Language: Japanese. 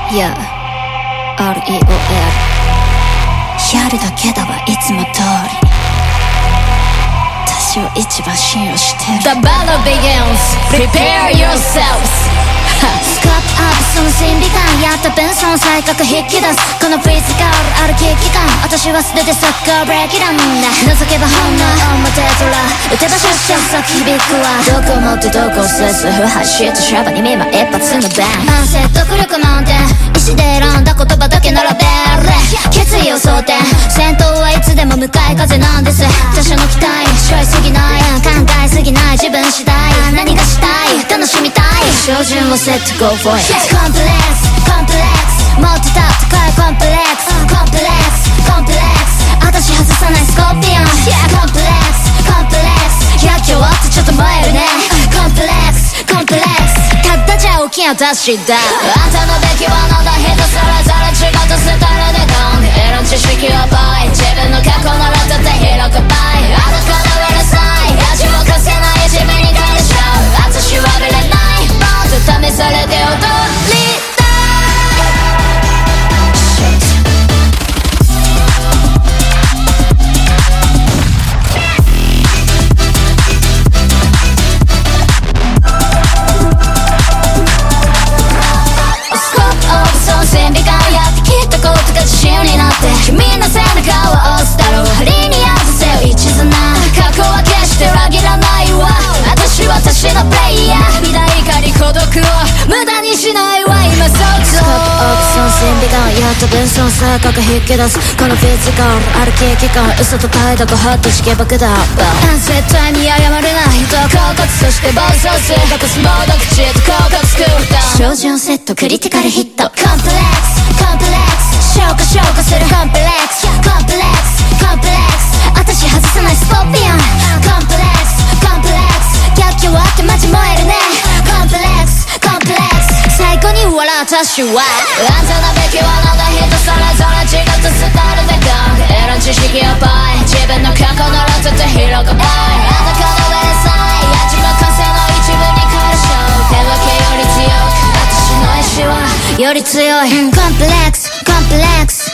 Yeah REOL やるだけだわいつも通り私を一番信用してる The battle begins Prepare yourselves スクラップアップその審美眼やった分その才覚引き出すこのフィジカルある危機感私は全てサッカーブレーキなんだ覗けば本能表空打てばシャッシャッ咲き響くわどこ持ってどこをスー走ってシャバに見舞一発のバン慢説得力満点意志で選んだ言葉だけ並べる決意を想定戦闘はいつでも向かい風なんです他者の期待背負いすぎない考えすぎない自分次第何がしたい楽しみたい照準をセット Go for it Complex Complex 持ってた高いコンプレックスコンプレックスコンプレックス私外さないスコーピオン Yeah Complex Complex 100キロ割ってちょっと燃えるね Complex Complex たったじゃ起きや私だあんたの出来はなんだ人それぞれ違ったスタイルでゴン得る知識を倍自分の過去ならだって広く倍あなたのうるさい味を貸せない自分に返しちゃう私はぶれないもっと試されて踊りた線美顔やってきたことが自信になって君の背中を押すだろう針に合わせよ一途な過去は決して裏切らないわ私のプレイヤー未来怒り孤独を無駄にしないわ今そっとスカップオプション線美顔やった分その才覚引き出すこのフィジカルある危機感嘘と態度がハッとして爆弾絶対に謝れない人は狡猾そして暴走する隠す猛毒口へと狡猾作った照準セットクリティカルヒットコンプレックスコンプレックス消化するコンプレックスコンプレックスコンプレックス私外さないスコーピオンコンプレックスコンプレックス逆境あってマジ燃えるねコンプレックスコンプレックス最高に笑う私はあんたのべきはなんだ人それぞれ違ったスタイルでゴン得る知識を倍自分の過去ならだって広く倍あなたのうるさい味も風の一部に変えるショー手分けより強く私の意志はより強いコンプレックスコンプレックス